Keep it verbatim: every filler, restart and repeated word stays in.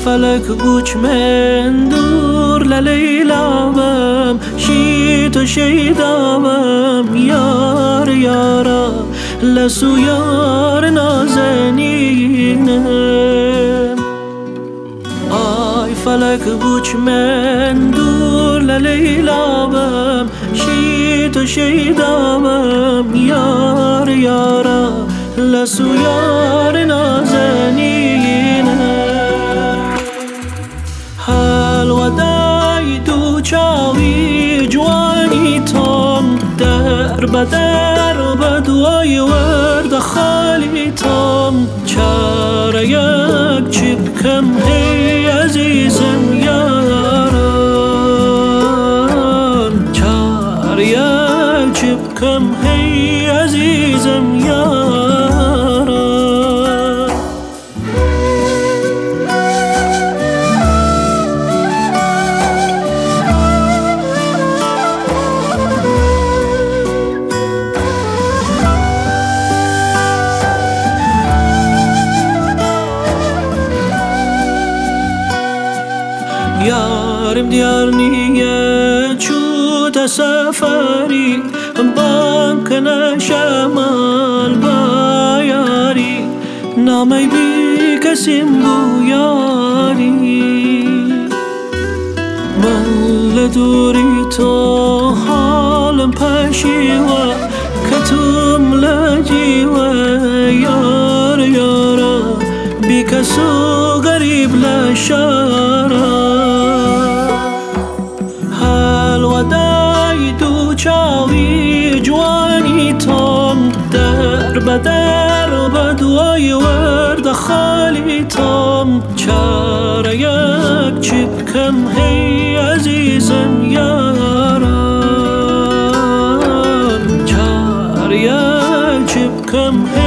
فلک بوچ من دور للیلامم شیت و شیدامم یار یارا لسو یار نازنینم آی فلک بوچ من دور للیلامم شیت و شیدامم یار یارا لسو یار نازنینم هالودای دو چاوی جوانی تام در بدر بدوی ورد خالی تام چاره یک چی بکم هی عزیزم یارم چاره یک چی بکم هی عزیزم یارم یارم دیار نیه چوت سفری بانک نشمال با یاری نامی بی کسیم بو یاری من لدوری تو حالم پشی و کتوم لجی و یار یارا بی کسو غریب لشارا چاوی جوانی تام در بدر بدوی ورد خالی تام چاره یک چی بکم هی عزیزم یارم چاره یک چی بکم